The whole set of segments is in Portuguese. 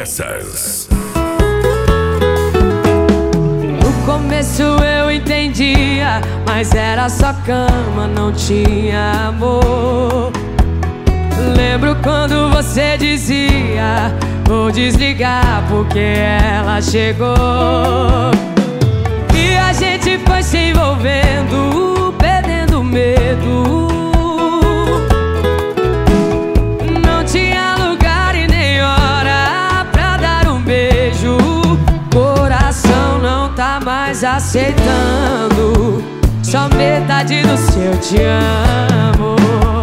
Autopeças. No começo eu entendia, mas era só cama, não tinha amor. Lembro quando você dizia: vou desligar porque ela chegou. E a gente foi se envolvendo, perdendo medo. Não tinha lugar e nem hora pra dar um beijo. Coração não tá mais aceitando só metade do seu te amo.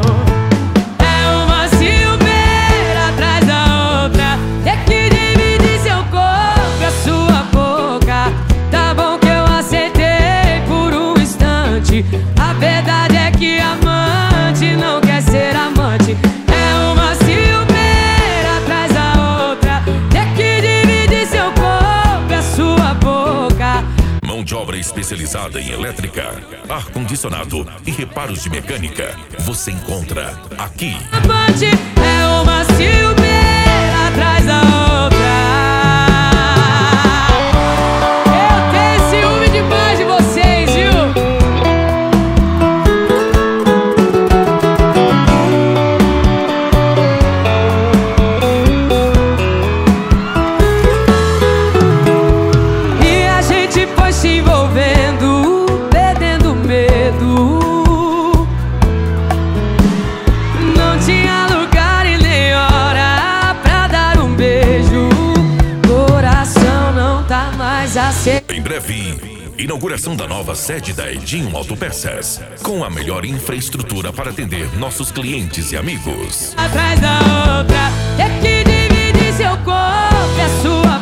A verdade é que amante não quer ser amante. É uma ciumeira atrás da outra, ter que dividir seu corpo e a sua boca. Mão de obra especializada em elétrica, ar-condicionado e reparos de mecânica. Você encontra aqui. Amante é uma ciumeira atrás da outra. Eu tenho ciúme demais de vocês, viu? Se envolvendo, perdendo medo. Não tinha lugar e nem hora pra dar um beijo. Coração não tá mais aceito. Em breve, inauguração da nova sede da Edinho Autopeças, com a melhor infraestrutura para atender nossos clientes e amigos. Atrás da outra, ter que dividir seu corpo e a sua